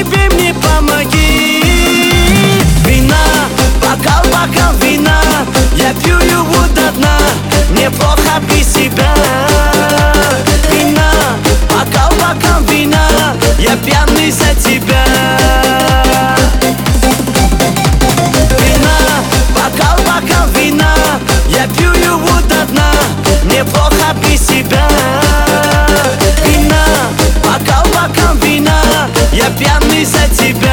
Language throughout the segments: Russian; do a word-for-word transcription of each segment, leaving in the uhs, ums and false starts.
тебе, мне помоги. Вина, бокал, бокал вина, я пью его до дна, мне плохо без себя. Вина, бокал, бокал вина, я пьяный за тебя. Вина, бокал, бокал вина, я пью его до дна, мне плохо без себя. Вина, бокал, бокал вина, я пьяный за тебя.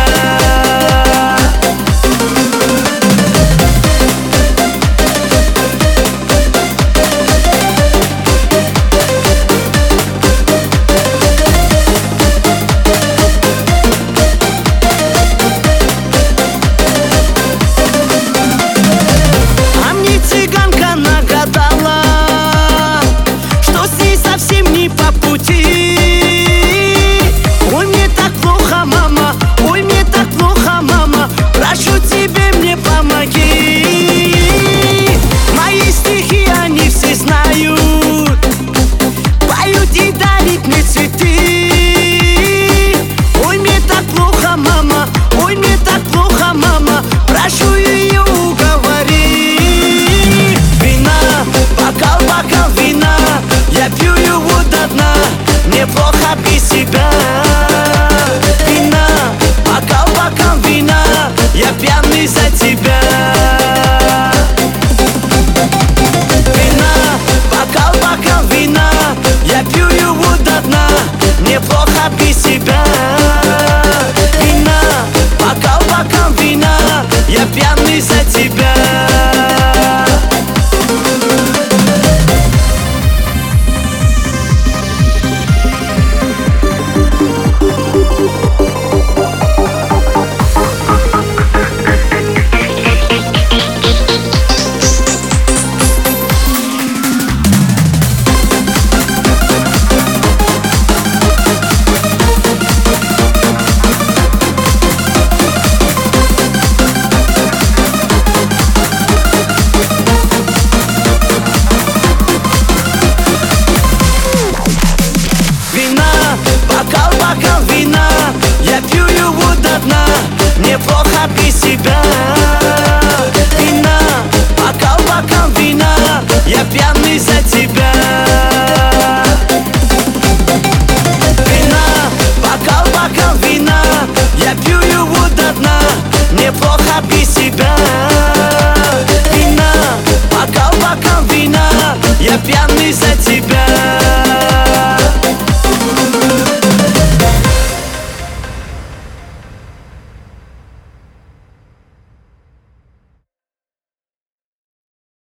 Мне плохо без себя. Вина, бокал, бокал вина, я пьяный за тебя. Вина, бокал, бокал вина, я пью его до дна, мне плохо без себя. Вина, бокал, бокал вина, я пьяный за тебя. Бокал вина, я пью его до дна, мне плохо